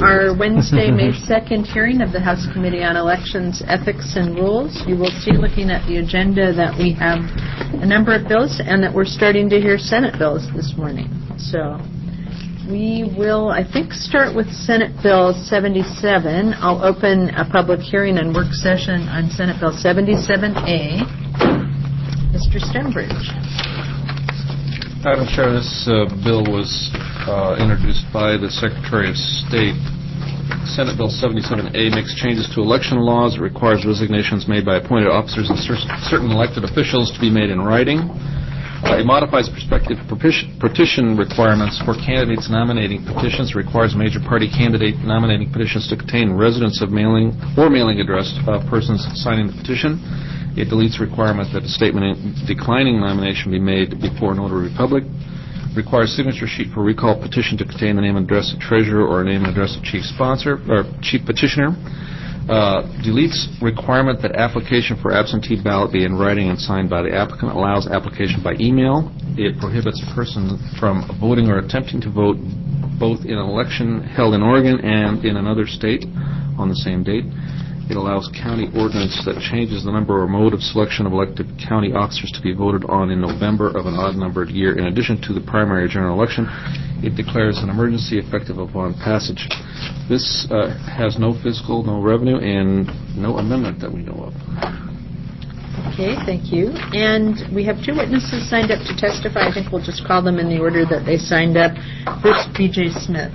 our Wednesday, May 2nd hearing of the House Committee on Elections, Ethics, and Rules. You will see, looking at the agenda, that we have a number of bills and that we're starting to hear Senate bills this morning. So we will, I think, start with Senate Bill 77. I'll open a public hearing and work session on Senate Bill 77A. Mr. Stembridge. Madam Chair, this bill was introduced by the Secretary of State. Senate Bill 77A makes changes to election laws. It requires resignations made by appointed officers and certain elected officials to be made in writing. It modifies prospective petition requirements for candidates nominating petitions. It requires major party candidate nominating petitions to contain residence of mailing address of persons signing the petition. It deletes requirement that a statement declining nomination be made before notary public. Requires signature sheet for recall petition to contain the name and address of treasurer or name and address of chief sponsor or chief petitioner. Deletes requirement that application for absentee ballot be in writing and signed by the applicant. Allows application by email. It prohibits a person from voting or attempting to vote both in an election held in Oregon and in another state on the same date. It allows county ordinance that changes the number or mode of selection of elected county officers to be voted on in November of an odd-numbered year. In addition to the primary general election, it declares an emergency effective upon passage. This has no fiscal, no revenue, and no amendment that we know of. Okay, thank you. And we have two witnesses signed up to testify. I think we'll just call them in the order that they signed up. First, B.J. Smith.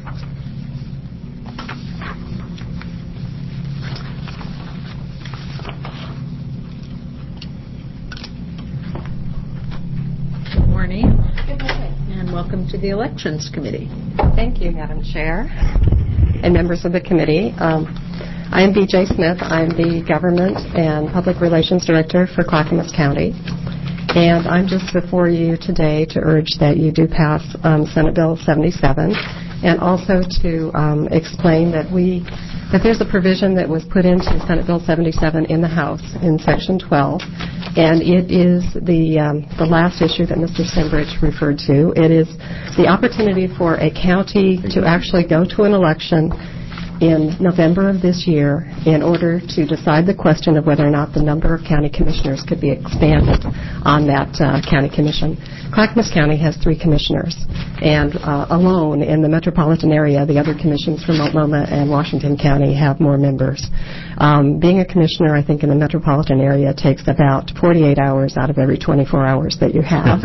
Welcome to the Elections Committee. Thank you, Madam Chair and members of the committee. I am B.J. Smith. I'm the Government and Public Relations Director for Clackamas County. And I'm just before you today to urge that you do pass Senate Bill 77 and also to explain that there's a provision that was put into Senate Bill 77 in the House in Section 12, and it is the last issue that Mr. Stembridge referred to. It is the opportunity for a county to actually go to an election in November of this year in order to decide the question of whether or not the number of county commissioners could be expanded on that county commission. Clackamas County has 3 commissioners, and alone in the metropolitan area, the other commissions from Multnomah and Washington County have more members. Being a commissioner, I think, in the metropolitan area takes about 48 hours out of every 24 hours that you have.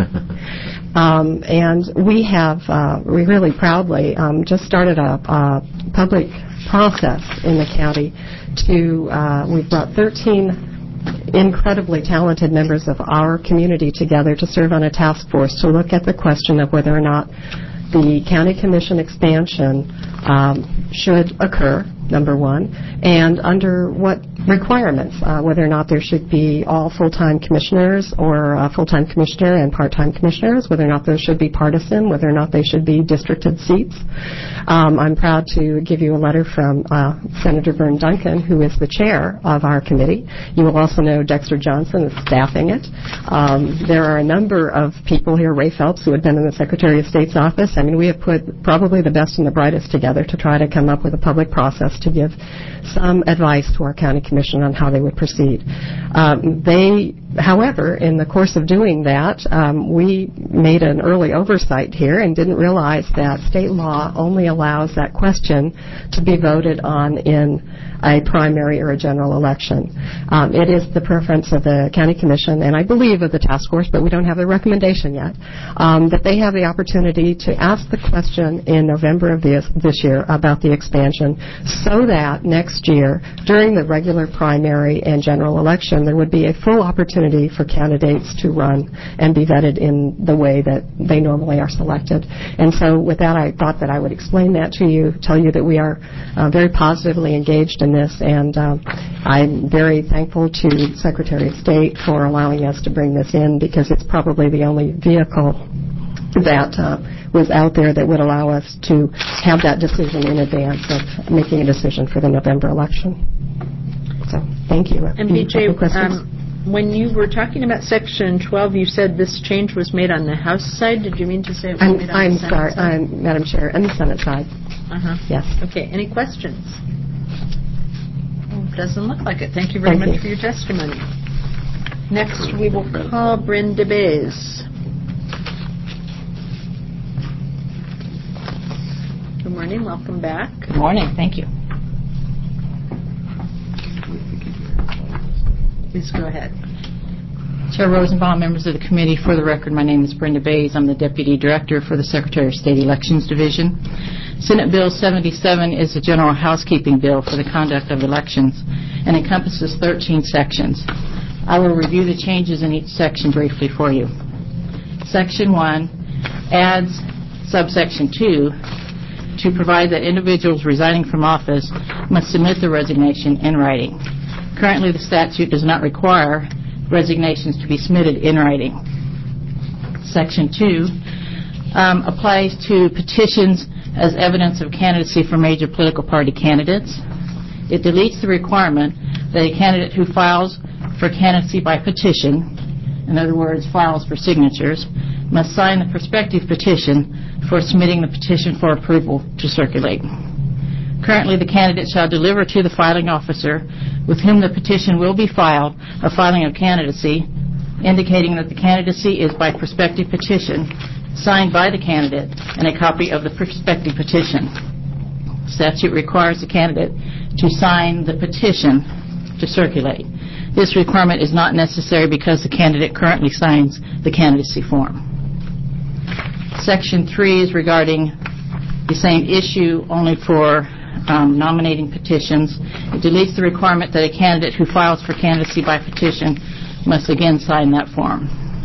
And we really proudly just started a public process in the county we've brought 13 incredibly talented members of our community together to serve on a task force to look at the question of whether or not the county commission expansion should occur, number one, and under what requirements, whether or not there should be all full-time commissioners or a full-time commissioner and part-time commissioners, whether or not there should be partisan, whether or not they should be districted seats. I'm proud to give you a letter from Senator Vern Duncan, who is the chair of our committee. You will also know Dexter Johnson is staffing it. There are a number of people here, Ray Phelps, who had been in the Secretary of State's office. I mean, we have put probably the best and the brightest together to try to come up with a public process to give some advice to our county commission on how they would proceed. However, in the course of doing that, we made an early oversight here and didn't realize that state law only allows that question to be voted on in a primary or a general election. It is the preference of the county commission, and I believe of the task force, but we don't have the recommendation yet, that they have the opportunity to ask the question in November of this year about the expansion, so that next year, during the regular primary and general election, there would be a full opportunity for candidates to run and be vetted in the way that they normally are selected. And so with that, I thought that I would explain that to you, tell you that we are very positively engaged in this, and I'm very thankful to the Secretary of State for allowing us to bring this in, because it's probably the only vehicle that was out there that would allow us to have that decision in advance of making a decision for the November election. So, thank you. And BJ, When you were talking about Section 12, you said this change was made on the House side. Did you mean to say it was made on I'm the Senate sorry, side? Madam Chair, on the Senate side. Uh-huh. Yes. Okay, any questions? Doesn't look like it. Thank you very much for your testimony. Next, we will call Brenda Bays. Good morning. Welcome back. Good morning. Thank you. Please go ahead. Chair Rosenbaum, members of the committee, for the record, my name is Brenda Bays. I'm the Deputy Director for the Secretary of State Elections Division. Senate Bill 77 is a general housekeeping bill for the conduct of elections and encompasses 13 sections. I will review the changes in each section briefly for you. Section 1 adds subsection 2 to provide that individuals resigning from office must submit their resignation in writing. Currently, the statute does not require resignations to be submitted in writing. Section 2 applies to petitions as evidence of candidacy for major political party candidates. It deletes the requirement that a candidate who files for candidacy by petition, in other words, files for signatures, must sign the prospective petition for submitting the petition for approval to circulate. Currently, the candidate shall deliver to the filing officer with whom the petition will be filed a filing of candidacy, indicating that the candidacy is by prospective petition, signed by the candidate, and a copy of the prospective petition. Statute requires the candidate to sign the petition to circulate. This requirement is not necessary because the candidate currently signs the candidacy form. Section 3 is regarding the same issue, only for nominating petitions. It deletes the requirement that a candidate who files for candidacy by petition must again sign that form.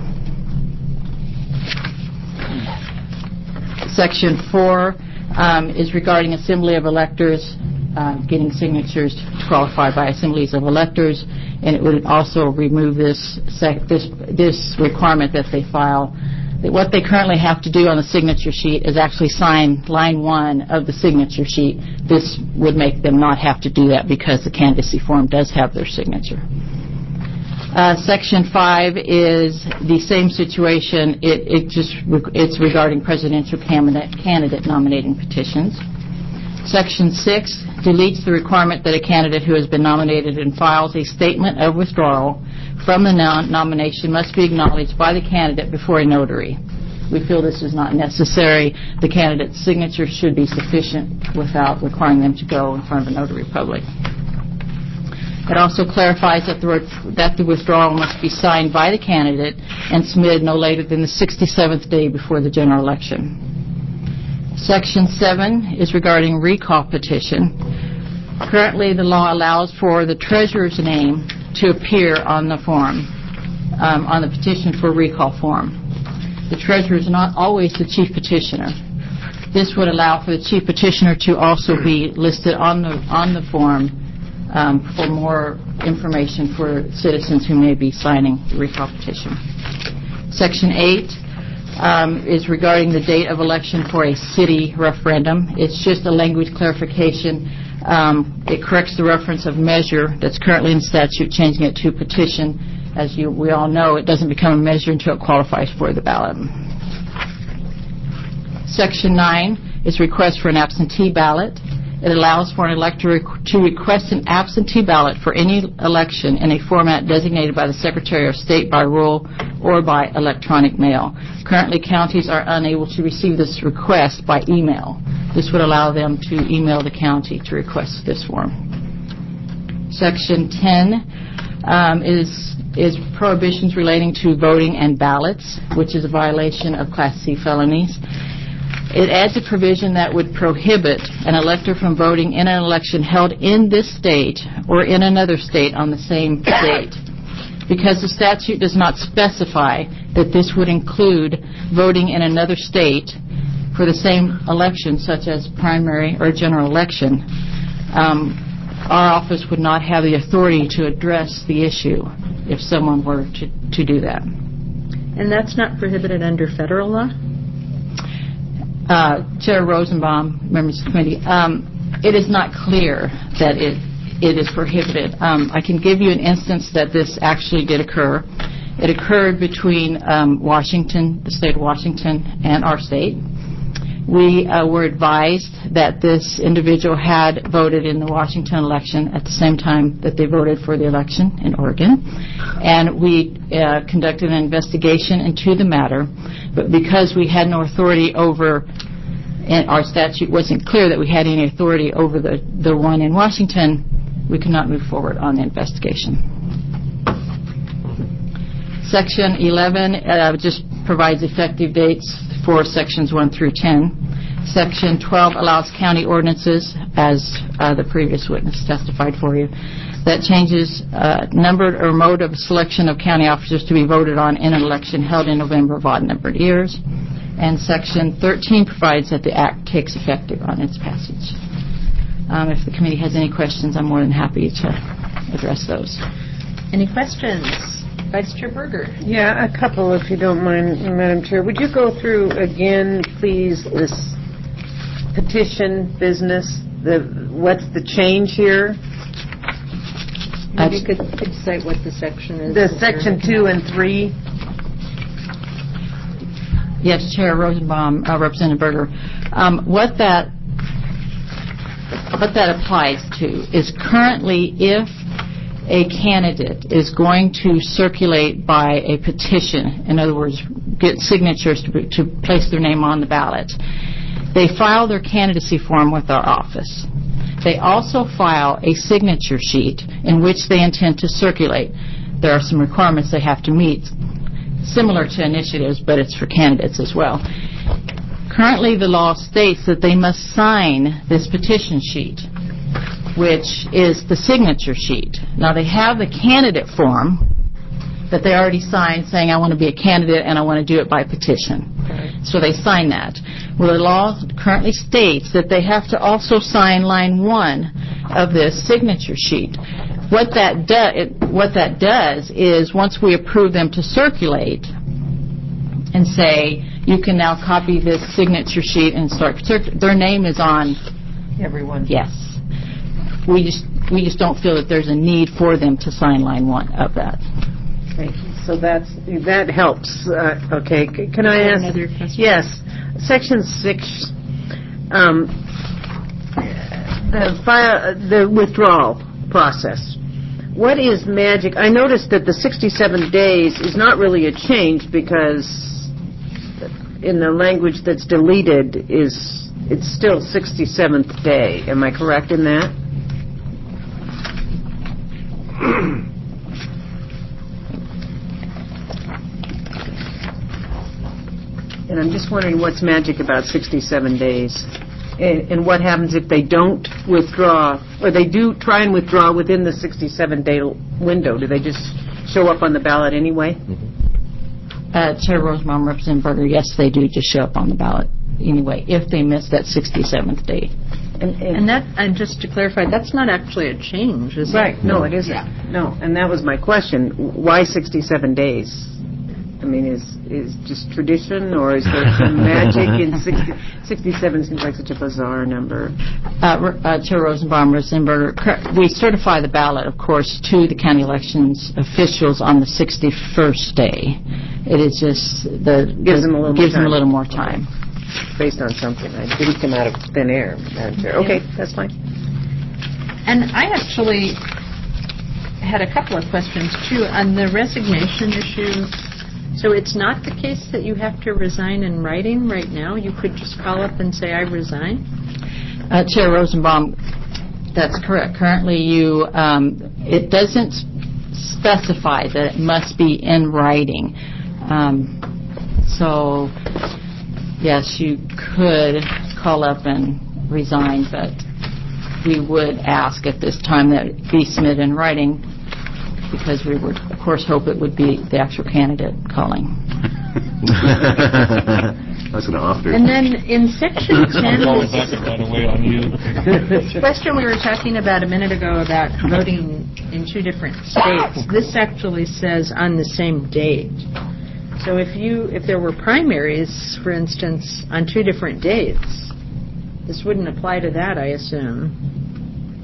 Section 4 is regarding Assembly of Electors, getting signatures to qualify by assemblies of electors, and it would also remove this requirement that they file. What they currently have to do on the signature sheet is actually sign line 1 of the signature sheet. This would make them not have to do that because the candidacy form does have their signature. Section 5 is the same situation. It's regarding presidential candidate nominating petitions. Section 6 deletes the requirement that a candidate who has been nominated and files a statement of withdrawal from the nomination must be acknowledged by the candidate before a notary. We feel this is not necessary. The candidate's signature should be sufficient without requiring them to go in front of a notary public. It also clarifies that the withdrawal must be signed by the candidate and submitted no later than the 67th day before the general election. Section 7 is regarding recall petition. Currently, the law allows for the treasurer's name to appear on the form, on the petition for recall form. The treasurer is not always the chief petitioner. This would allow for the chief petitioner to also be listed on the form for more information for citizens who may be signing the recall petition. Section 8 is regarding the date of election for a city referendum. It's just a language clarification. It corrects the reference of measure that's currently in statute, changing it to petition. As we all know, it doesn't become a measure until it qualifies for the ballot. Section 9 is request for an absentee ballot. It allows for an elector to request an absentee ballot for any election in a format designated by the Secretary of State by rule or by electronic mail. Currently, counties are unable to receive this request by email. This would allow them to email the county to request this form. Section 10 is prohibitions relating to voting and ballots, which is a violation of Class C felonies. It adds a provision that would prohibit an elector from voting in an election held in this state or in another state on the same date. Because the statute does not specify that this would include voting in another state for the same election, such as primary or general election, our office would not have the authority to address the issue if someone were to do that. And that's not prohibited under federal law? Chair Rosenbaum, members of the committee, it is not clear that it is prohibited. I can give you an instance that this actually did occur. It occurred between Washington, the state of Washington, and our state. We were advised that this individual had voted in the Washington election at the same time that they voted for the election in Oregon. And we conducted an investigation into the matter. But because we had no authority over, and our statute wasn't clear that we had any authority over the one in Washington, we could not move forward on the investigation. Section 11 just provides effective dates for Sections 1 through 10. Section 12 allows county ordinances, as the previous witness testified for you, that changes numbered or mode of selection of county officers to be voted on in an election held in November of odd-numbered years. And Section 13 provides that the Act takes effect on its passage. If the committee has any questions, I'm more than happy to address those. Any questions? Vice Chair Berger. Yeah, a couple, if you don't mind, Madam Chair. Would you go through again, please, this petition business? What's the change here? Maybe you could cite what the section is. The Section 2 and 3. Yes, Chair Rosenbaum, Representative Berger. What that applies to is currently if a candidate is going to circulate by a petition, in other words, get signatures to place their name on the ballot, they file their candidacy form with our office. They also file a signature sheet in which they intend to circulate. There are some requirements they have to meet, similar to initiatives, but it's for candidates as well. Currently, the law states that they must sign this petition sheet, which is the signature sheet. Now, they have the candidate form that they already signed saying, I want to be a candidate and I want to do it by petition. Okay. So they sign that. Well, the law currently states that they have to also sign line 1 of this signature sheet. What that does is once we approve them to circulate and say, you can now copy this signature sheet and start, their name is on everyone. Yes. We just don't feel that there's a need for them to sign line 1 of that. Thank you. So that helps. Okay. Can I ask? Another question? Yes. Section 6, the withdrawal process. What is magic? I noticed that the 67 days is not really a change because in the language that's deleted it's still 67th day. Am I correct in that? And I'm just wondering what's magic about 67 days. And what happens if they don't withdraw, or they do try and withdraw within the 67-day window? Do they just show up on the ballot anyway? Mm-hmm. Chair Rosenbaum, Representative Berger, yes, they do just show up on the ballot anyway, if they miss that 67th day. And just to clarify, that's not actually a change, is it? Right. No, it isn't. Yeah. No, and that was my question. Why 67 days? I mean, is just tradition, or is there some magic in 67 seems like such a bizarre number. Chair Rosenbaum, Representative Berger, we certify the ballot, of course, to the county elections officials on the 61st day. It is just gives them a little more time. Based on something. I didn't come out of thin air, Madam Chair. Okay, that's fine. And I actually had a couple of questions, too, on the resignation issue. So it's not the case that you have to resign in writing right now? You could just call up and say, I resign? Chair Rosenbaum, that's correct. Currently, it doesn't specify that it must be in writing. So, yes, you could call up and resign, but we would ask at this time that it be submitted in writing, because we would, of course, hope it would be the actual candidate calling. That's an offer. And then in Section 10, right away on you. question we were talking about a minute ago about voting in 2 different states, this actually says on the same date. So if there were primaries, for instance, on 2 different dates, this wouldn't apply to that, I assume.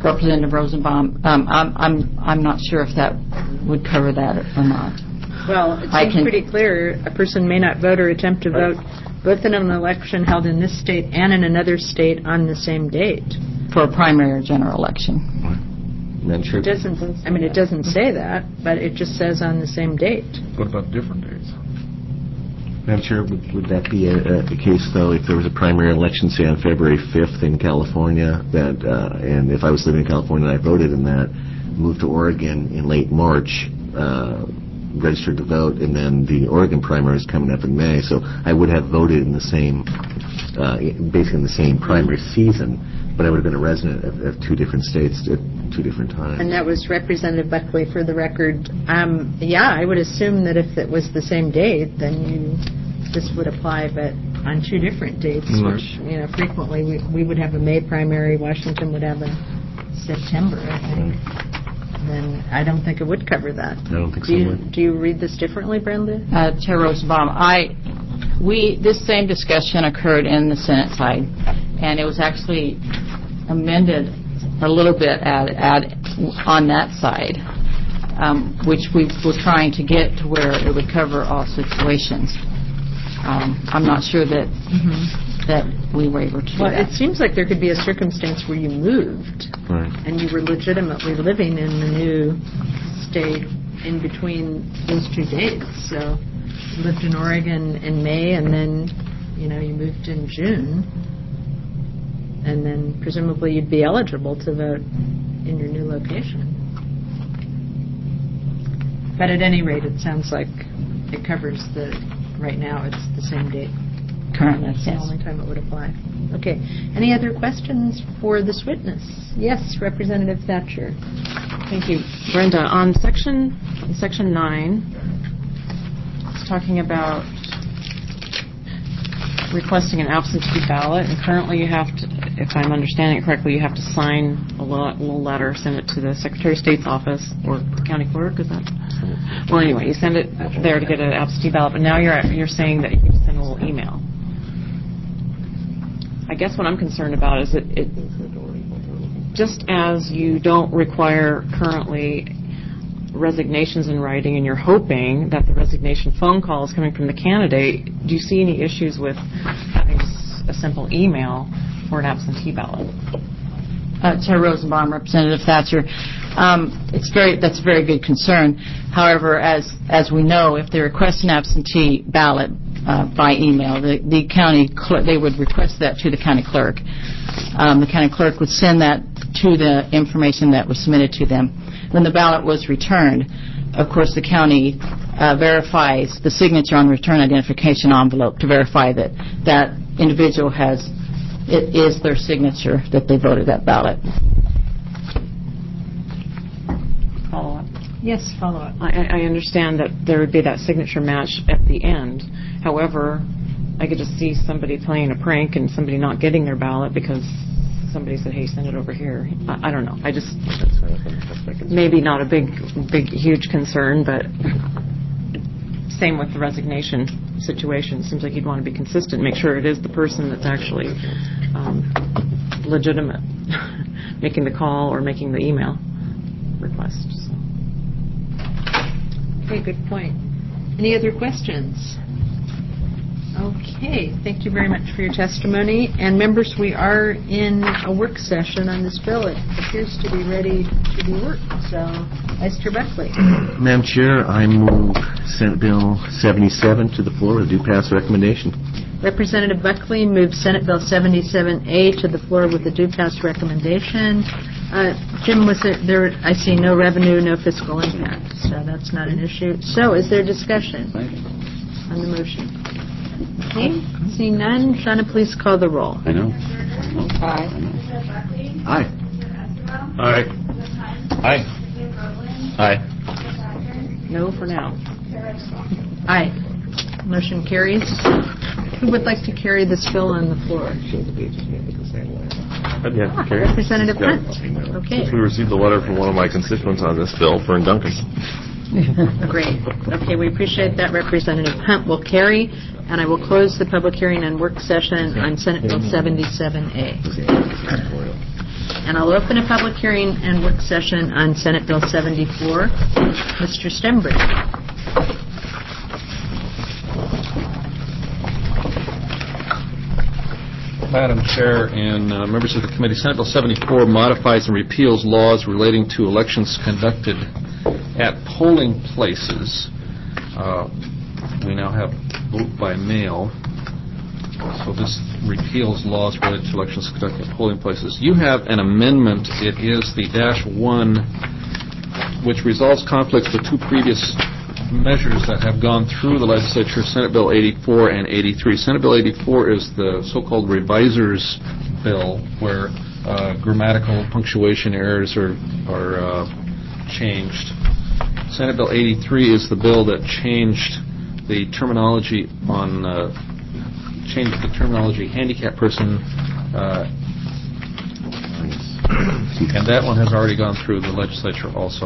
Representative Rosenbaum, I'm not sure if that would cover that or not. Well, it seems pretty clear. A person may not vote or attempt to vote both in an election held in this state and in another state on the same date. For a primary or general election. Madam Chair? It doesn't say that, but it just says on the same date. What about different dates? Madam Chair, would that be a case, though, if there was a primary election, say, on February 5th in California, and if I was living in California and I voted in that, moved to Oregon in late March, registered to vote, and then the Oregon primary is coming up in May, so I would have voted in the same, basically in the same primary season, but I would have been a resident of two different states at two different times. And that was Representative Buckley, for the record. I would assume that if it was the same date, then this would apply, but on two different dates, which, frequently we would have a May primary, Washington would have a September, I think. Then I don't think it would cover that. I don't think so. Do you read this differently, Brenda? Chair Rosenbaum, this same discussion occurred in the Senate side, and it was actually amended a little bit on that side, which we were trying to get to where it would cover all situations. I'm not sure that we were able to do that. Well, it seems like there could be a circumstance where you moved, Right. and you were legitimately living in the new state in between those two dates. So you lived in Oregon in May, and then you moved in June, and then presumably you'd be eligible to vote in your new location. But at any rate, it sounds like it covers right now it's the same date. Currently, That's the only time it would apply. Okay. Any other questions for this witness? Yes, Representative Thatcher. Thank you. Brenda, on Section 9, it's talking about requesting an absentee ballot, and currently you have to, if I'm understanding it correctly, you have to sign a little letter, send it to the Secretary of State's office or the county clerk, is that? Well, anyway, you send it there to get an absentee ballot, but now you're saying that you can send a little email. I guess what I'm concerned about is it just as you don't require currently resignations in writing, and you're hoping that the resignation phone call is coming from the candidate, do you see any issues with having just a simple email for an absentee ballot? Chair Rosenbaum, Representative Thatcher, that's a very good concern. However, as we know, if they request an absentee ballot by email, the county clerk, they would request that to the county clerk. The county clerk would send that to the information that was submitted to them. When the ballot was returned, of course, the county verifies the signature on the return identification envelope to verify that that individual it is their signature that they voted that ballot. Follow up? Yes, follow up. I understand that there would be that signature match at the end. However, I could just see somebody playing a prank and somebody not getting their ballot because somebody said, hey, send it over here. I don't know. Maybe not a big, huge concern, but same with the resignation situation. It seems like you'd want to be consistent, make sure it is the person that's actually legitimate, making the call or making the email request. So. Okay, good point. Any other questions? Okay, thank you very much for your testimony. And members, we are in a work session on this bill. It appears to be ready to be worked. So, Mr. Buckley. Madam Chair, I move Senate Bill 77 to the floor with a due pass recommendation. Representative Buckley moves Senate Bill 77A to the floor with a due pass recommendation. Jim, was there? I see no revenue, no fiscal impact, so that's not an issue. So, is there discussion on the motion? Okay, seeing none, Shauna, please call the roll. I know. Aye. Aye. Aye. Aye. Aye. No for now. Aye. Motion carries. Who would like to carry this bill on the floor? Representative Hunt. Okay. We received a letter from one of my constituents on this bill, Fern Duncan. Great. Okay, we appreciate that. Representative Hunt will carry, and I will close the public hearing and work session on Senate Bill 77A. And I'll open a public hearing and work session on Senate Bill 74. Mr. Stenberg. Madam Chair and members of the committee, Senate Bill 74 modifies and repeals laws relating to elections conducted at polling places. We now have vote by mail. So this repeals laws related to elections conducted at polling places. You have an amendment. It is the -1, which resolves conflicts with two previous measures that have gone through the legislature, Senate Bill 84 and 83. Senate Bill 84 is the so-called reviser's bill, where grammatical punctuation errors are changed. Senate Bill 83 is the bill that changed the terminology handicapped person, and that one has already gone through the legislature also.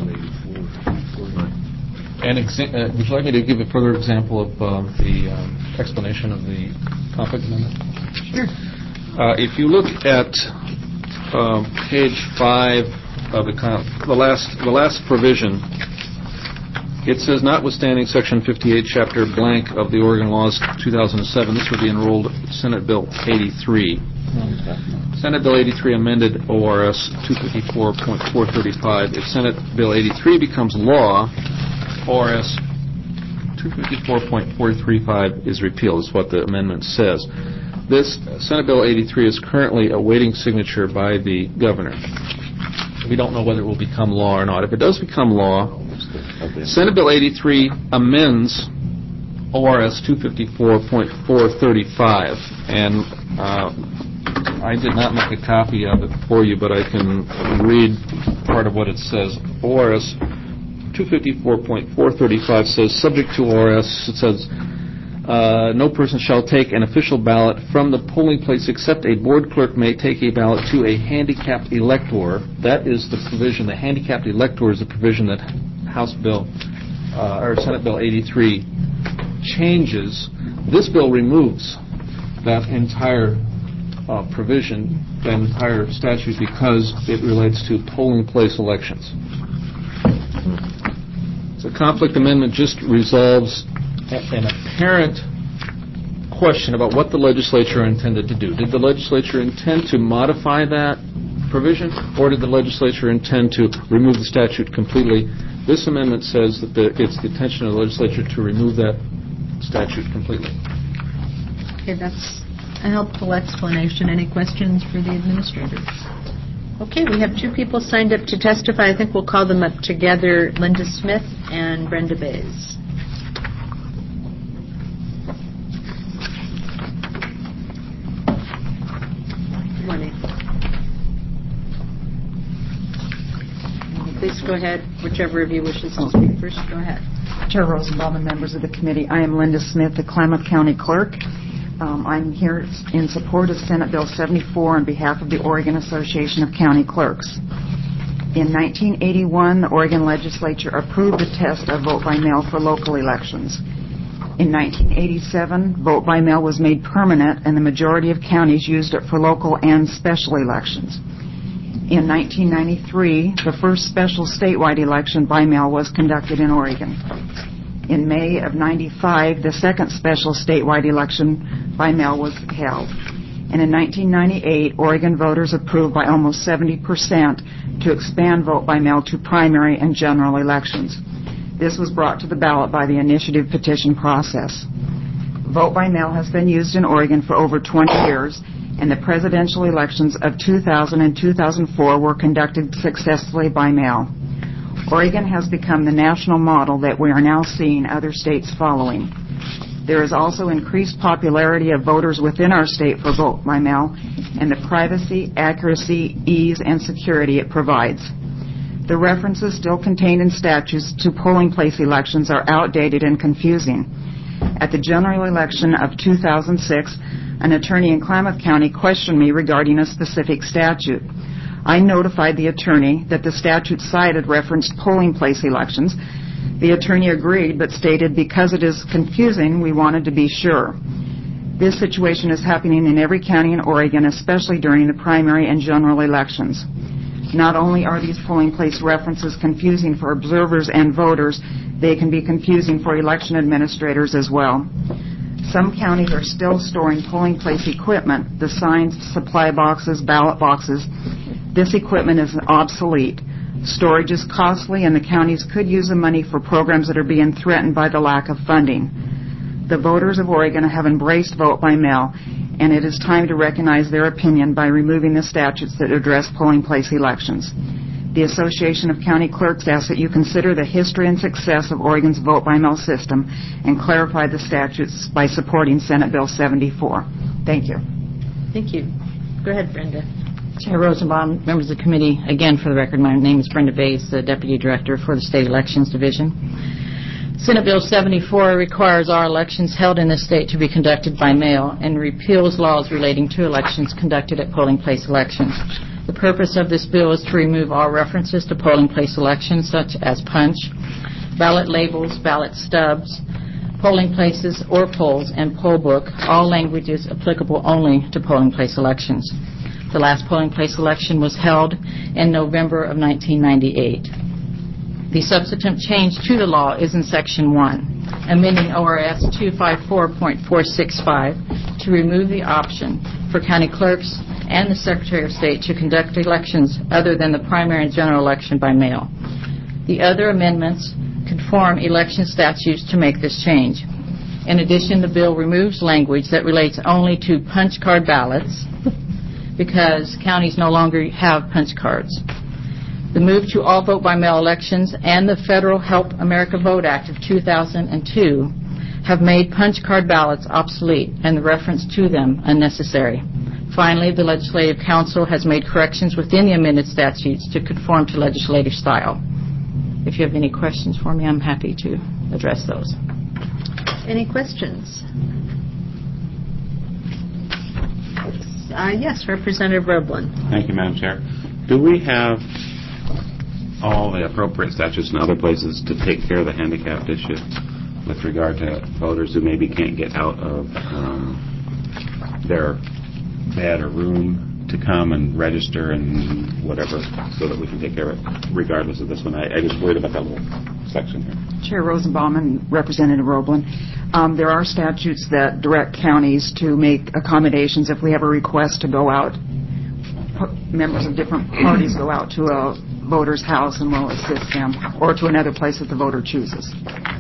And would you like me to give a further example of the explanation of the conflict amendment? Sure. If you look at page 5 of the last provision, it says, notwithstanding Section 58, Chapter blank of the Oregon Laws 2007, this would be enrolled Senate Bill 83. Senate Bill 83 amended ORS 254.435. If Senate Bill 83 becomes law, ORS 254.435 is repealed, is what the amendment says. This Senate Bill 83 is currently awaiting signature by the governor. We don't know whether it will become law or not. If it does become law, Senate Bill 83 amends ORS 254.435, and I did not make a copy of it for you, but I can read part of what it says. ORS 254.435 says, subject to ORS, it says, no person shall take an official ballot from the polling place except a board clerk may take a ballot to a handicapped elector. That is the provision. The handicapped elector is the provision that Senate Bill 83 changes. This bill removes that entire provision, that entire statute, because it relates to polling place elections. The conflict amendment just resolves an apparent question about what the legislature intended to do. Did the legislature intend to modify that provision, or did the legislature intend to remove the statute completely? This amendment says that it's the intention of the legislature to remove that statute completely. Okay, that's a helpful explanation. Any questions for the administrator? Okay, we have two people signed up to testify. I think we'll call them up together, Linda Smith and Brenda Bays. Good morning. Please go ahead. Whichever of you wishes to speak first, go ahead. Chair Rosenbaum and members of the committee, I am Linda Smith, the Klamath County Clerk. I'm here in support of Senate Bill 74 on behalf of the Oregon Association of County Clerks. In 1981, the Oregon legislature approved the test of vote by mail for local elections. In 1987, vote by mail was made permanent, and the majority of counties used it for local and special elections. In 1993, the first special statewide election by mail was conducted in Oregon. In May of 95, the second special statewide election by mail was held. And in 1998, Oregon voters approved by almost 70% to expand vote by mail to primary and general elections. This was brought to the ballot by the initiative petition process. Vote by mail has been used in Oregon for over 20 years, and the presidential elections of 2000 and 2004 were conducted successfully by mail. Oregon has become the national model that we are now seeing other states following. There is also increased popularity of voters within our state for vote by mail and the privacy, accuracy, ease, and security it provides. The references still contained in statutes to polling place elections are outdated and confusing. At the general election of 2006, an attorney in Klamath County questioned me regarding a specific statute. I notified the attorney that the statute cited referenced polling place elections. The attorney agreed, but stated because it is confusing, we wanted to be sure. This situation is happening in every county in Oregon, especially during the primary and general elections. Not only are these polling place references confusing for observers and voters, they can be confusing for election administrators as well. Some counties are still storing polling place equipment, the signs, supply boxes, ballot boxes. This equipment is obsolete. Storage is costly, and the counties could use the money for programs that are being threatened by the lack of funding. The voters of Oregon have embraced vote by mail, and it is time to recognize their opinion by removing the statutes that address polling place elections. The Association of County Clerks asks that you consider the history and success of Oregon's vote-by-mail system and clarify the statutes by supporting Senate Bill 74. Thank you. Thank you. Go ahead, Brenda. Chair Rosenbaum, members of the committee, again, for the record, my name is Brenda Bays, the Deputy Director for the State Elections Division. Senate Bill 74 requires our elections held in the state to be conducted by mail and repeals laws relating to elections conducted at polling place elections. The purpose of this bill is to remove all references to polling place elections, such as punch, ballot labels, ballot stubs, polling places or polls, and poll book, all languages applicable only to polling place elections. The last polling place election was held in November of 1998. The substantive change to the law is in Section 1, amending ORS 254.465 to remove the option for county clerks and the Secretary of State to conduct elections other than the primary and general election by mail. The other amendments conform election statutes to make this change. In addition, the bill removes language that relates only to punch card ballots because counties no longer have punch cards. The move to all vote-by-mail elections and the Federal Help America Vote Act of 2002 have made punch card ballots obsolete and the reference to them unnecessary. Finally, the Legislative Council has made corrections within the amended statutes to conform to legislative style. If you have any questions for me, I'm happy to address those. Any questions? Yes, Representative Roblin. Thank you, Madam Chair. Do we have all the appropriate statutes in other places to take care of the handicapped issue with regard to voters who maybe can't get out of their bed or room to come and register and whatever, so that we can take care of it regardless of this one? I just worried about that little section here. Chair Rosenbaum and Representative Roblin, there are statutes that direct counties to make accommodations if we have a request to go out. Members of different parties go out to a voter's house and we'll assist them, or to another place that the voter chooses.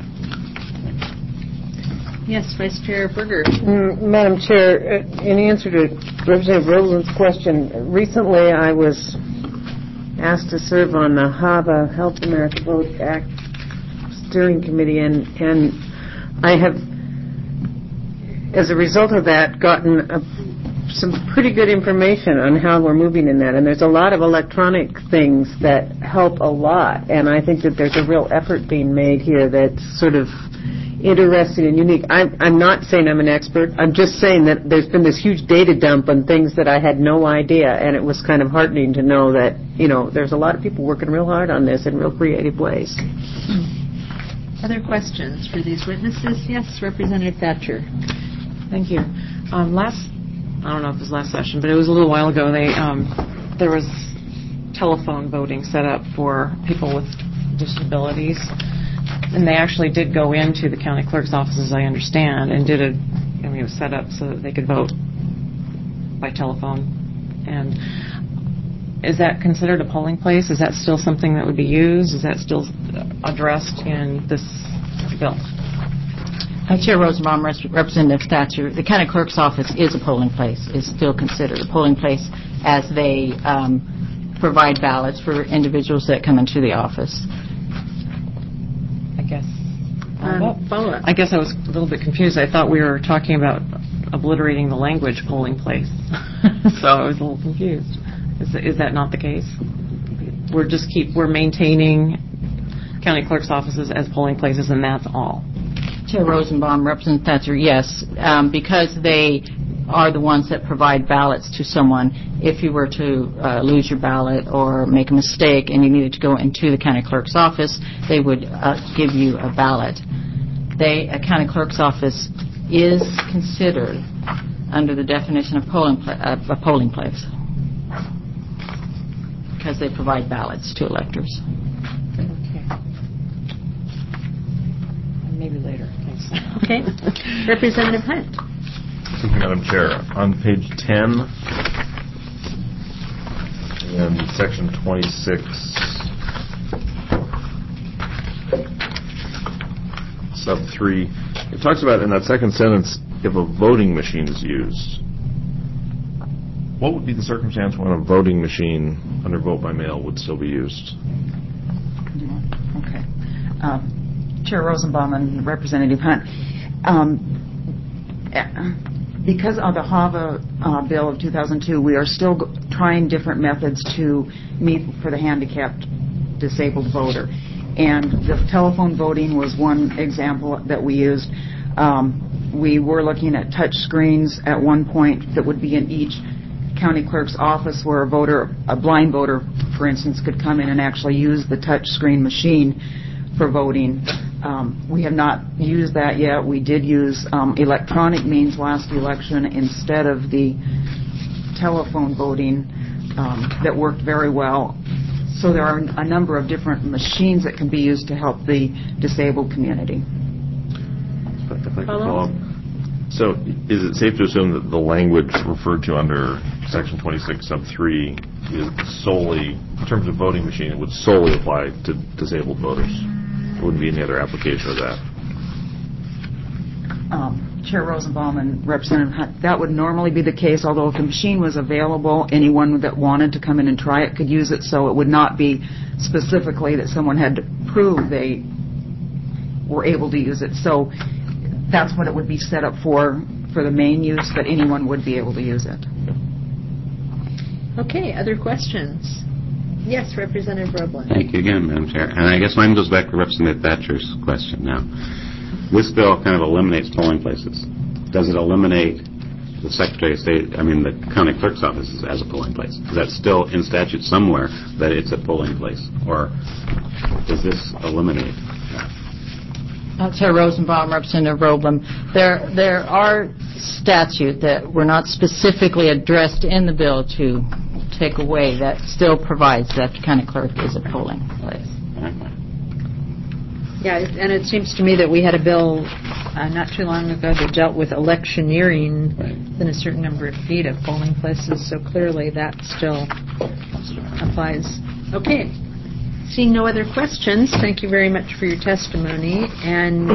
Yes, Vice Chair Berger. Madam Chair, in answer to Representative Rowland's question, recently I was asked to serve on the HAVA, Help America Vote Act Steering Committee, and I have, as a result of that, gotten some pretty good information on how we're moving in that. And there's a lot of electronic things that help a lot, and I think that there's a real effort being made here that's sort of interesting and unique. I'm not saying I'm an expert. I'm just saying that there's been this huge data dump on things that I had no idea, and it was kind of heartening to know that, you know, there's a lot of people working real hard on this in real creative ways. Other questions for these witnesses? Yes, Representative Thatcher. Thank you. I don't know if it was last session, but it was a little while ago. There was telephone voting set up for people with disabilities, and they actually did go into the county clerk's office, as I understand, and it was set up so that they could vote by telephone. And is that considered a polling place? Is that still something that would be used? Is that still addressed in this bill? Chair Rosenbaum, Representative Thatcher, the county clerk's office is a polling place, is still considered a polling place as they provide ballots for individuals that come into the office. I guess I was a little bit confused. I thought we were talking about obliterating the language polling place. So I was a little confused. Is that not the case? We're maintaining county clerk's offices as polling places, and that's all. Chair Rosenbaum, Representative Thatcher, yes, because they are the ones that provide ballots to someone. If you were to lose your ballot or make a mistake and you needed to go into the county clerk's office, they would give you a ballot. A county clerk's office is considered under the definition of a polling place because they provide ballots to electors. Maybe later. Thanks. Okay. Representative Hunt. Thank you, Madam Chair. On page 10, in section 26, sub 3, it talks about in that second sentence if a voting machine is used. What would be the circumstance when a voting machine under vote by mail would still be used? Okay. Chair Rosenbaum and Representative Hunt, because of the HAVA bill of 2002, we are still trying different methods to meet for the handicapped disabled voter. And the telephone voting was one example that we used. We were looking at touch screens at one point that would be in each county clerk's office where a blind voter, for instance, could come in and actually use the touch screen machine for voting. We have not used that yet. We did use electronic means last election instead of the telephone voting that worked very well. So there are a number of different machines that can be used to help the disabled community. If I could follow up. So is it safe to assume that the language referred to under section 26 sub 3 is solely, in terms of voting machine, it would solely apply to disabled voters? There wouldn't be any other application of that? Chair Rosenbaum and Representative Hunt, that would normally be the case, although if the machine was available, anyone that wanted to come in and try it could use it, so it would not be specifically that someone had to prove they were able to use it. So that's what it would be set up for the main use, but anyone would be able to use it. Okay, other questions? Yes, Representative Roblin. Thank you again, Madam Chair. And I guess mine goes back to Representative Thatcher's question now. This bill kind of eliminates polling places. Does it eliminate the Secretary of State, the county clerk's office as a polling place? Is that still in statute somewhere that it's a polling place? Or does this eliminate that? Chair Rosenbaum, Representative Roblin, there are statutes that were not specifically addressed in the bill to take away that still provides that the county clerk is a polling place. Yeah, and it seems to me that we had a bill not too long ago that dealt with electioneering within a certain number of feet of polling places, so clearly that still applies. Okay. Seeing no other questions, thank you very much for your testimony. And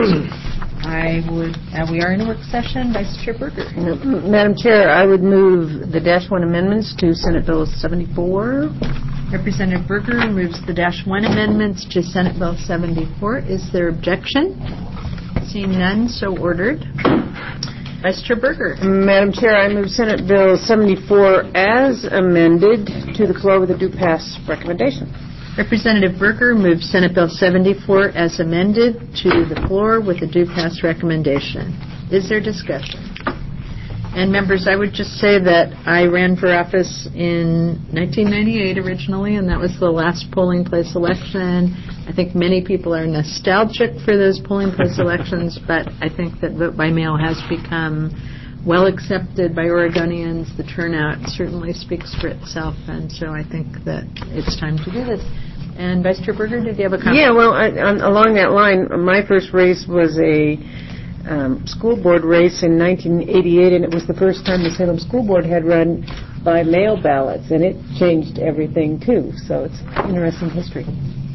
we are in a work session. Vice Chair Berger. Madam Chair, I would move the -1 amendments to Senate Bill 74. Representative Berger moves the -1 amendments to Senate Bill 74. Is there objection? Seeing none, so ordered. Vice Chair Berger. Madam Chair, I move Senate Bill 74 as amended to the floor with a due pass recommendation. Representative Berger moves Senate Bill 74 as amended to the floor with a due pass recommendation. Is there discussion? And members, I would just say that I ran for office in 1998 originally, and that was the last polling place election. I think many people are nostalgic for those polling place elections, but I think that vote by mail has become well accepted by Oregonians. The turnout certainly speaks for itself, and so I think that it's time to do this. And Vice Chair Berger, did you have a comment? Yeah, well, along that line, my first race was a school board race in 1988, and it was the first time the Salem School Board had run by mail ballots, and it changed everything, too. So it's interesting history.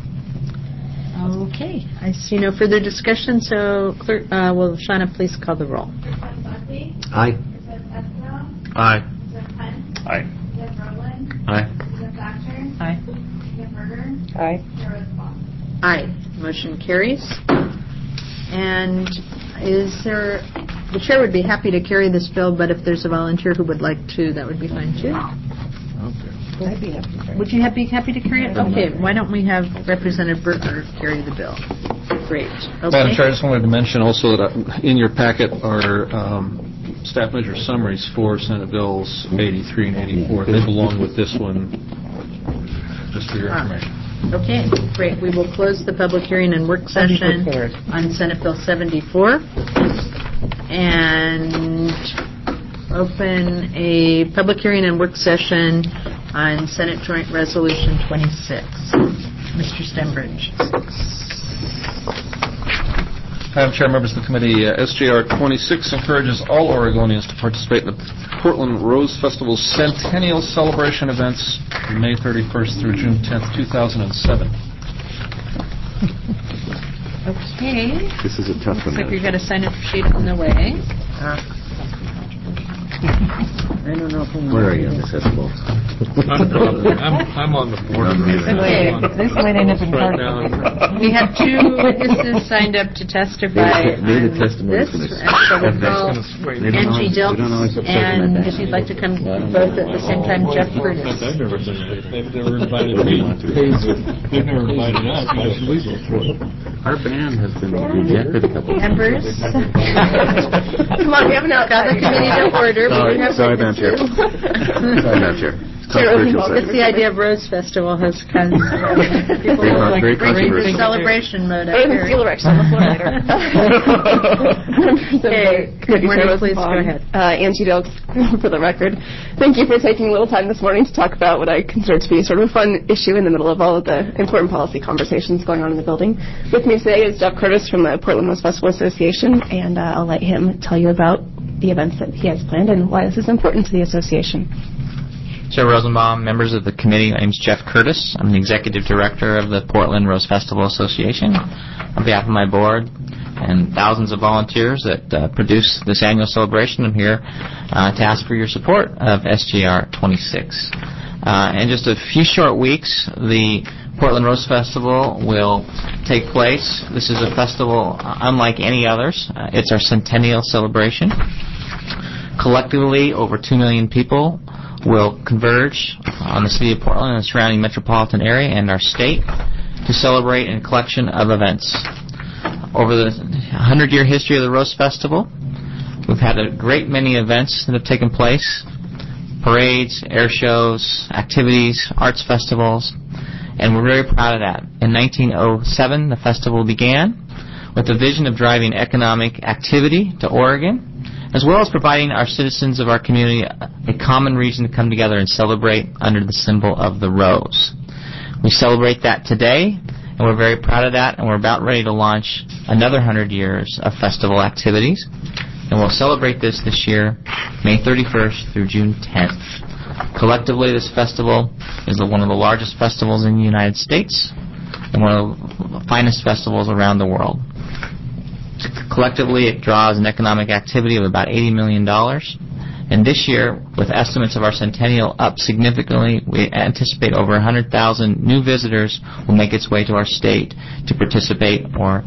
Okay. I see no further discussion, so Clerk, will Shauna please call the roll? Aye. Aye. Aye. Aye. Aye. Aye. Aye. Motion carries. And the chair would be happy to carry this bill, but if there's a volunteer who would like to, that would be fine too. Okay. I'd be happy to carry it. Would you be happy to carry it? Okay. Why don't we have Representative Berger carry the bill? Great. Okay. Madam Chair, I just wanted to mention also that in your packet are staff measure summaries for Senate Bills 83 and 84. They belong with this one, just for your information. Okay, great. We will close the public hearing and work session on Senate Bill 74. and open a public hearing and work session on Senate Joint Resolution 26. Mr. Stenbridge. Madam Chair, members of the committee, SJR 26 encourages all Oregonians to participate in the Portland Rose Festival's Centennial Celebration events from May 31st through June 10th, 2007. Okay. This is a tough one. Looks like we've got a sign-up sheet on the way. I don't know if I'm... Where are you on this festival? I'm on the board. Okay. This might end up in Right part. now. We have two witnesses signed up to testify Maybe the on testimony's this. gonna- So we'll call Angie Dilks, and if you'd like to come both at the same time, Jeff Curtis. They've never invited me. They've never invited us. Our band has been rejected a couple of times. Members? Come on, we have now got the committee to order. Sorry, Madam Chair. Sorry, Madam Chair. It's the idea of Rose Festival has kind of people are like Very breaking the controversial. celebration mode up here. Election on the floor later. Okay, good morning, please go ahead. Angie Dilks, for the record. Thank you for taking a little time this morning to talk about what I consider to be sort of a fun issue in the middle of all of the important policy conversations going on in the building. With me today is Jeff Curtis from the Portland Rose Festival Association, and I'll let him tell you about the events that he has planned and why this is important to the association. Chair Rosenbaum, members of the committee, my name is Jeff Curtis. I'm the Executive Director of the Portland Rose Festival Association. On behalf of my board and thousands of volunteers that produce this annual celebration, I'm here to ask for your support of SJR 26. In just a few short weeks, the Portland Rose Festival will take place. This is a festival unlike any others. It's our centennial celebration. Collectively, over 2 million people will converge on the city of Portland and the surrounding metropolitan area and our state to celebrate a collection of events. Over the 100-year history of the Rose Festival, we've had a great many events that have taken place: parades, air shows, activities, arts festivals, and we're very proud of that. In 1907, the festival began with the vision of driving economic activity to Oregon, as well as providing our citizens of our community a common reason to come together and celebrate under the symbol of the rose. We celebrate that today, and we're very proud of that, and we're about ready to launch another 100 years of festival activities, and we'll celebrate this year, May 31st through June 10th. Collectively, this festival is one of the largest festivals in the United States and one of the finest festivals around the world. Collectively, it draws an economic activity of about $80 million. And this year, with estimates of our centennial up significantly, we anticipate over 100,000 new visitors will make its way to our state to participate or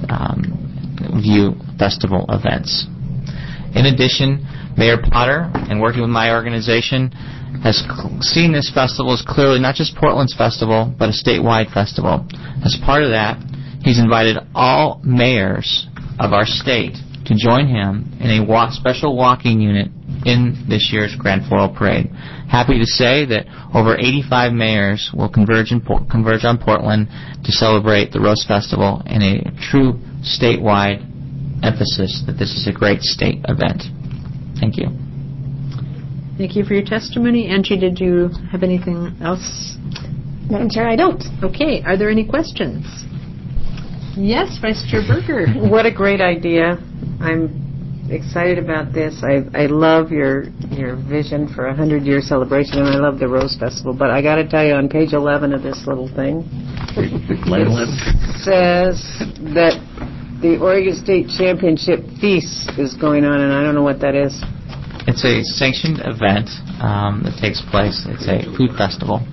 view festival events. In addition, Mayor Potter, and working with my organization, has seen this festival as clearly not just Portland's festival, but a statewide festival. As part of that, he's invited all mayors of our state to join him in a special walking unit in this year's Grand Floral Parade. Happy to say that over 85 mayors will converge on Portland to celebrate the Rose Festival in a true statewide emphasis that this is a great state event. Thank you. Thank you for your testimony. Angie, did you have anything else? Madam Chair, I don't. Okay. Are there any questions? Yes, Vice Chair Berger. What a great idea. I'm excited about this. I love your vision for a 100-year celebration, and I love the Rose Festival. But I got to tell you, on page 11 of this little thing, it says that the Oregon State Championship Feast is going on, and I don't know what that is. It's a sanctioned event that takes place. It's a food festival.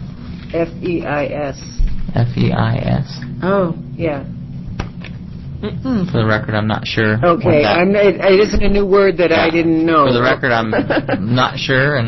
F-E-I-S. F-E-I-S. Oh, yeah. For the record, I'm not sure. Okay, it isn't a new word that I didn't know. For the record, I'm not sure, and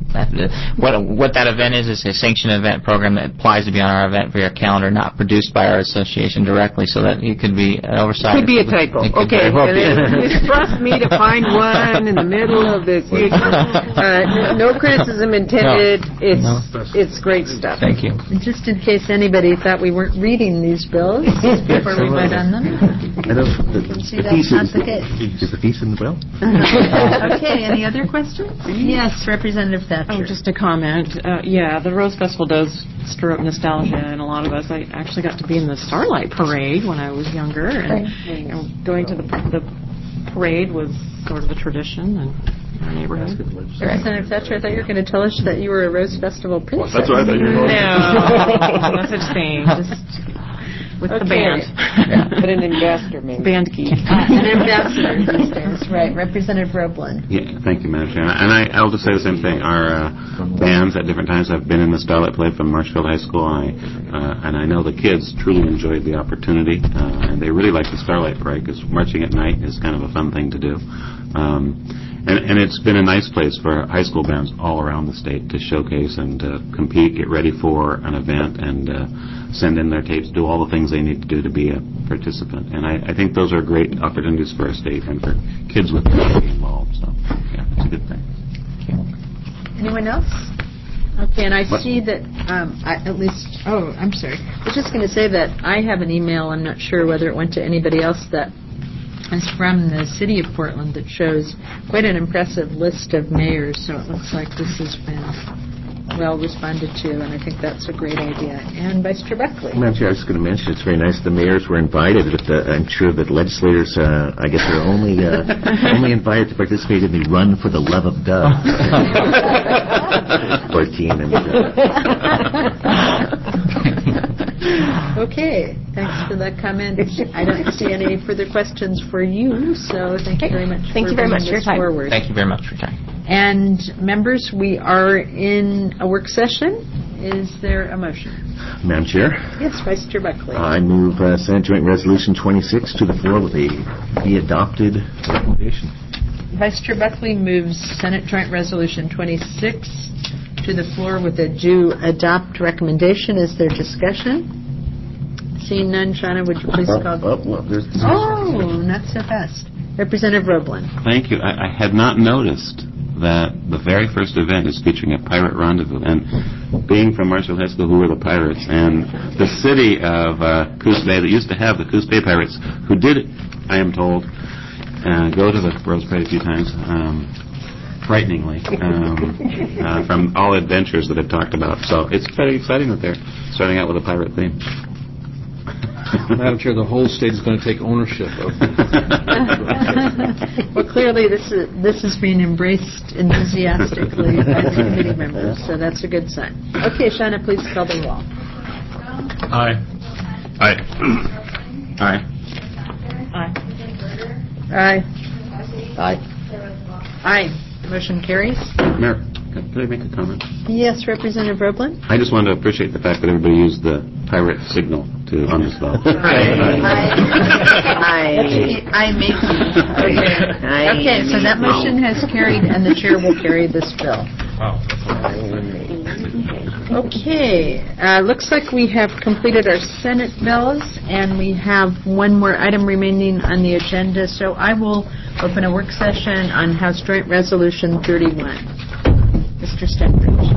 What that event is a sanctioned event program that applies to be on our event via calendar, not produced by our association directly, so that it could be an oversight. Could be a typo. Okay. You trust me to find one in the middle of this. No criticism intended. It's great stuff. Thank you. And just in case anybody thought we weren't reading these bills before we vote on them, see that's not the case. Is the piece in the bill? Okay, any other questions? Yes, Representative Thatcher. Oh, just a comment. Yeah, the Rose Festival does stir up nostalgia in a lot of us. I actually got to be in the Starlight Parade when I was younger, and going to the parade was sort of a tradition in our neighborhood. Representative Thatcher, I thought you were going to tell us that you were a Rose Festival princess. That's what I thought you were going No, no such thing. Just with the band. But an ambassador, maybe. Band geek. An ambassador these days, right. Representative Roblin. Yeah, thank you, Madam Chair. And I'll just say the same thing. Our bands at different times have been in the Starlight Parade from Marshfield High School, and I know the kids truly enjoyed the opportunity, and they really like the Starlight Parade because marching at night is kind of a fun thing to do. And it's been a nice place for high school bands all around the state to showcase and compete, get ready for an event, and send in their tapes, do all the things they need to do to be a participant. And I think those are great opportunities for our state and for kids with music involved. So, yeah, it's a good thing. Anyone else? Okay, and I see that I'm sorry. I was just going to say that I have an email, I'm not sure whether it went to anybody else, that is from the city of Portland that shows quite an impressive list of mayors, so it looks like this has been well responded to, and I think that's a great idea. And Vice Chair Buckley. Madam Chair, I was just going to mention, it's very nice the mayors were invited, but I'm sure that legislators, I guess, are only invited to participate in the Run for the Love of Dove. 14 and Okay, thanks for that comment. I don't see any further questions for you, so thank you very much. Thank you very much for your time. Forward. Thank you very much for your time. And members, we are in a work session. Is there a motion? Madam Chair? Yes, Vice Chair Buckley. I move Senate Joint Resolution 26 to the floor with a be adopted recommendation. Vice Chair Buckley moves Senate Joint Resolution 26 to the floor with a do adopt recommendation. Is there discussion? Seeing none, Shauna, would you please call? Not so fast. Representative Roblin. Thank you. I had not noticed that the very first event is featuring a pirate rendezvous. And being from Marshfield High School, who were the pirates, and the city of Coos Bay that used to have the Coos Bay Pirates, who did, I am told, go to the Rose Parade a few times, frighteningly, from all adventures that I've talked about. So it's very exciting that they're starting out with a pirate theme. Madam Chair, the whole state is going to take ownership of Well, clearly this is being embraced enthusiastically by the committee members, so that's a good sign. Okay, Shauna, please call the roll. Aye. Aye. Aye. Aye. Aye. Aye. Motion carries. Mayor, could I make a comment? Yes, Representative Roblin. I just wanted to appreciate the fact that everybody used the pirate signal to undispel. I make you. Okay, so that motion has carried, and the chair will carry this bill. Okay, looks like we have completed our Senate bills, and we have one more item remaining on the agenda, so I will open a work session on House Joint Resolution 31. Mr. Stenbridge.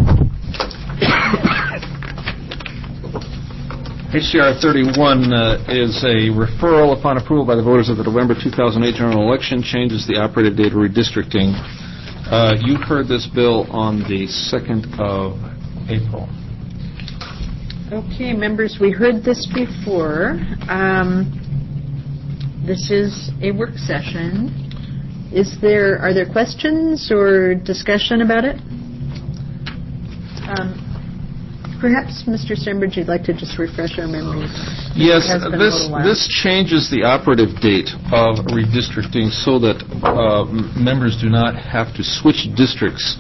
HCR 31 is a referral upon approval by the voters of the November 2008 general election, changes the operative date of redistricting. You heard this bill on the 2nd of April. Okay, members, we heard this before. This is a work session. Are there questions or discussion about it? Perhaps, Mr. Stenbridge, you'd like to just refresh our memories. Yes, this changes the operative date of redistricting so that members do not have to switch districts.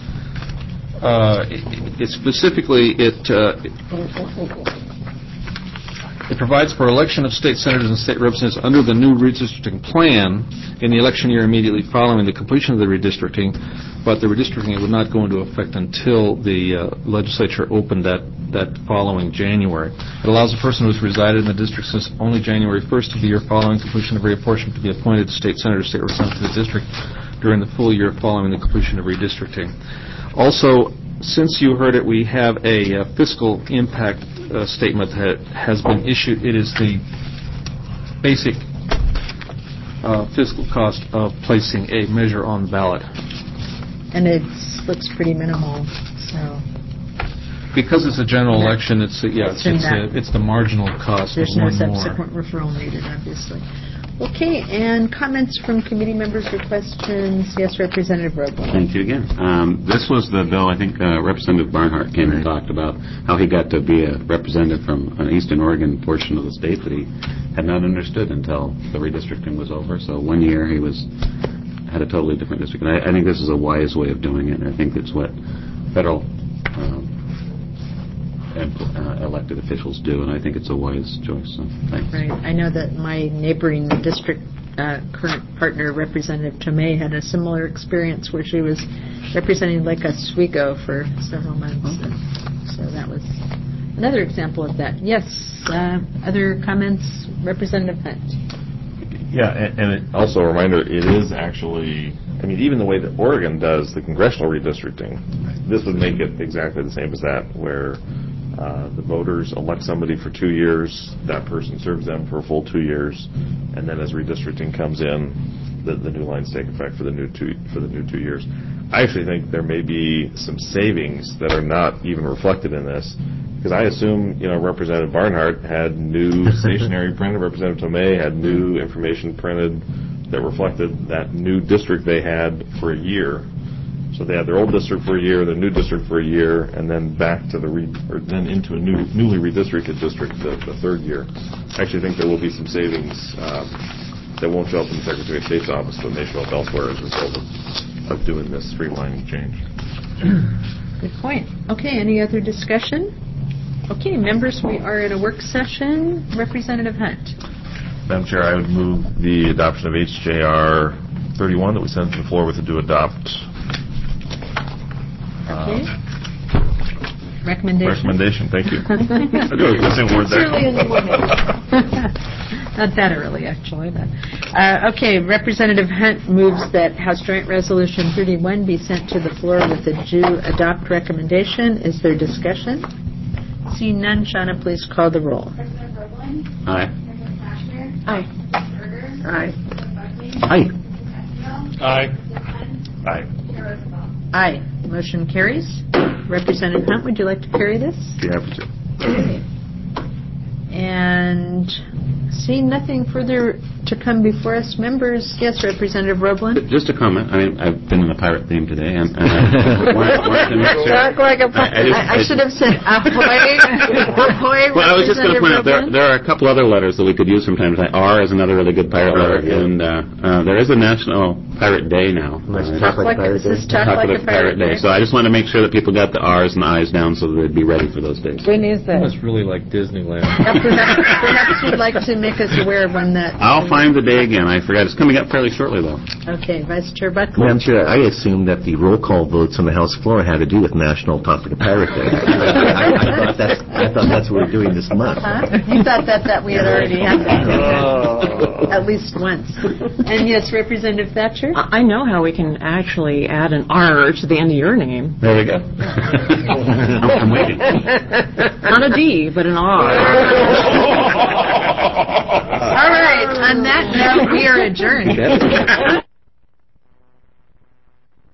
It It provides for election of state senators and state representatives under the new redistricting plan in the election year immediately following the completion of the redistricting, but the redistricting would not go into effect until the legislature opened that following January. It allows a person who has resided in the district since only January 1st of the year following completion of reapportionment to be appointed state senator, state representative to the district during the full year following the completion of redistricting. Also, since you heard it, we have a fiscal impact statement that has been issued. It is the basic fiscal cost of placing a measure on the ballot. And it looks pretty minimal, so... Because it's a general election, it's the marginal cost. There's no subsequent referral needed, obviously. Okay, and comments from committee members or questions? Yes, Representative Robles. Thank you again. This was the bill, I think Representative Barnhart came and talked about how he got to be a representative from an Eastern Oregon portion of the state that he had not understood until the redistricting was over. So 1 year he had a totally different district. And I think this is a wise way of doing it, and I think it's what federal elected officials do, and I think it's a wise choice. So thanks. Right. I know that my neighboring district current partner, Representative Tomei, had a similar experience where she was representing Lake Oswego for several months. And so that was another example of that. Yes. Other comments? Representative Hunt. Yeah, and it also a reminder, it is actually, I mean, even the way that Oregon does the congressional redistricting, this would make it exactly the same as that, where the voters elect somebody for 2 years, that person serves them for a full 2 years, and then as redistricting comes in, the new lines take effect for the new 2 years. I actually think there may be some savings that are not even reflected in this, because I assume, Representative Barnhart had new stationery printed, Representative Tomei had new information printed that reflected that new district they had for a year. So they had their old district for a year, their new district for a year, and then back to then into a newly redistricted district the third year. I actually think there will be some savings that won't show up in the Secretary of State's office, but may show up elsewhere as a result of doing this streamlining change. Good point. Okay, any other discussion? Okay, members, we are in a work session. Representative Hunt. Madam Chair, I would move the adoption of HJR 31 that we sent to the floor with a do adopt. Okay. Recommendation, thank you. I do have the same word there. It's early in the morning. Not that early, actually. But. Okay, Representative Hunt moves that House Joint Resolution 31 be sent to the floor with a do adopt recommendation. Is there discussion? Seeing none, Shauna, please call the roll. President Roebling? Aye. President Cashmere? Aye. President Berger? Aye. President Buckley? Aye. Aye. President Hunt? Aye. Chair Rosenbaum? Aye. Motion carries. Representative Hunt, would you like to carry this? Be happy to. Okay. And seeing nothing further to come before us, members, yes, Representative Roebling? Just a comment. I mean, I've been in a pirate theme today, and I wanted to make sure. I should have said ahoy. Ahoy, well, I was just going to point out there are a couple other letters that we could use from time to time. R is another really good pirate letter, and there is a National Pirate Day now. Talk like a Pirate Day. So I just want to make sure that people got the R's and the I's down so that they'd be ready for those days. When is that? It's really like Disneyland. Perhaps you'd like to make us aware of when that... I'll find the day again. I forgot. It's coming up fairly shortly, though. Okay. Vice Chair Buckley? Madam Chair, I assumed that the roll call votes on the House floor had to do with National Talk Like a Pirate Day. I thought that's what we're doing this month. You thought that we had already had that at least once. And yes, Representative Thatcher? I know how we can actually add an R to the end of your name. There we go. I'm waiting. Not a D, but an R. All right. On that note, we are adjourned.